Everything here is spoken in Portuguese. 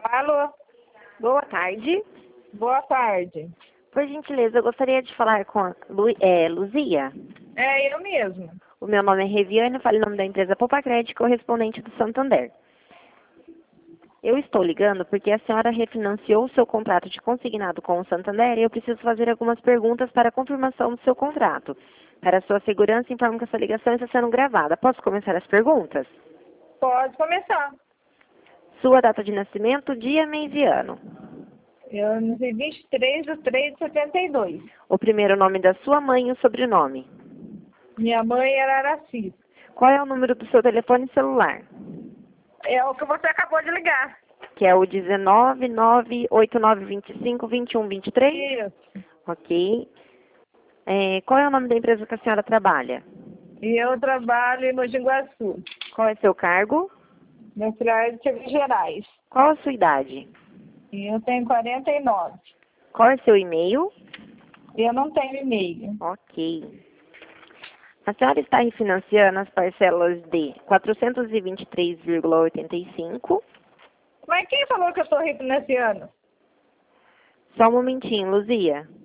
Alô, Boa tarde. boa tarde. Por gentileza, eu gostaria de falar com a Luzia. É eu mesmo. O meu nome é Reviane, eu falo em nome da empresa Popacred, correspondente do Santander. Eu estou ligando porque a senhora refinanciou o seu contrato de consignado com o Santander e eu preciso fazer algumas perguntas para a confirmação do seu contrato. Para a sua segurança, informo que essa ligação está sendo gravada. Posso começar as perguntas? Pode começar. Sua data de nascimento, dia, mês e ano. Eu nasci 23/3/72. O primeiro nome da sua mãe e o sobrenome. Minha mãe era Araci. Qual é o número do seu telefone celular? É o que você acabou de ligar. Que é o 19989252123? Isso. Ok. Qual é o nome da empresa que a senhora trabalha? E eu trabalho em Mogi Guaçu, Qual é seu cargo? na cidade de Minas Gerais. Qual a sua idade? E eu tenho 49. Qual é seu e-mail? E eu não tenho e-mail. Ok. A senhora está refinanciando as parcelas de 423,85. Mas quem falou que eu estou refinanciando? Só um momentinho, Luzia.